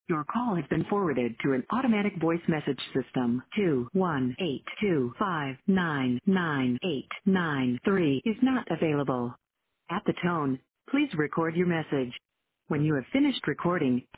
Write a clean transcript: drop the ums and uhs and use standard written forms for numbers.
Your call has been forwarded to an automatic voice message system. 21825998893 is not available. At the tone, please record your message. When you have finished recording,